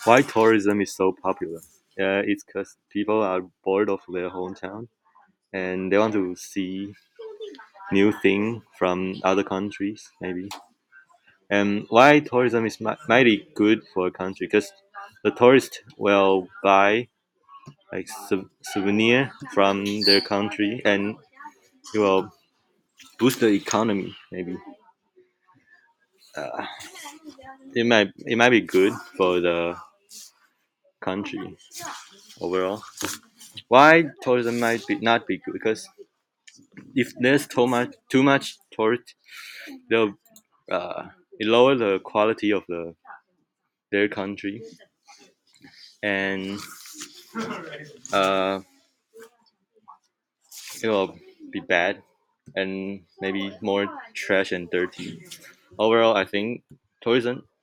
Why tourism is so popular? It's because people are bored of their hometown and they want to see new thing from other countries, maybe. And why tourism is mighty good for a country? Because the tourist will buy like souvenir from their country, and it will boost the economy. Maybe uh, it might be good for the country overall. Why tourism might be not be good? Because if there's too much tourist, they'll it lower the quality of their country, and uh, it will be bad and maybe more trash and dirty. Overall, I think tourism